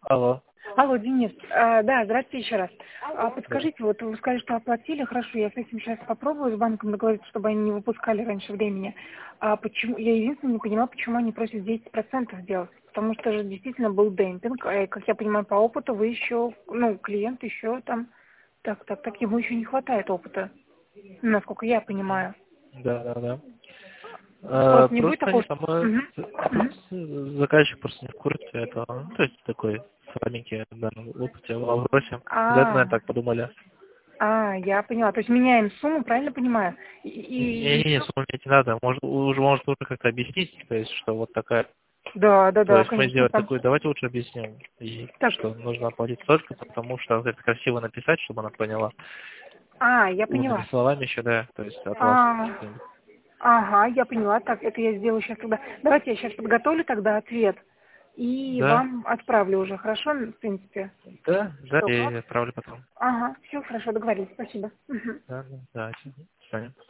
Алло. Алло, Денис. Да, здравствуйте еще раз. Подскажите, вот вы сказали, что оплатили, хорошо, я с этим сейчас попробую с банком договориться, чтобы они не выпускали раньше времени. А почему, я единственное не понимаю, почему они просят 10% сделать. Потому что же действительно был демпинг, как я понимаю, по опыту вы еще, клиент еще там, так, ему еще не хватает опыта, насколько я понимаю. Да. Просто не будет Просто они такого, там, что... Мгм. Мгм. заказчик просто не в курсе этого. Ну, то есть такой слабенький в данном опыте в вопросе. За это, наверное, А, так подумали. я поняла. То есть меняем сумму, правильно понимаю? И Не, всё? суммить не надо. Может лучше как-то объяснить, то есть, что вот такая. То Да, есть мы конечно, сделать там. такую, давайте лучше объясним, и Так, что нужно оплатить столько, потому что это красиво написать, чтобы она поняла. я Умными поняла. словами еще, да, то есть от вас. А, ага, я поняла. Так, это я сделаю сейчас тогда. Давайте я сейчас подготовлю тогда ответ и Да, вам отправлю уже, хорошо, в принципе? да, Что, я как? отправлю потом. Ага, все хорошо, договорились, спасибо. Мгм. Да, до свидания.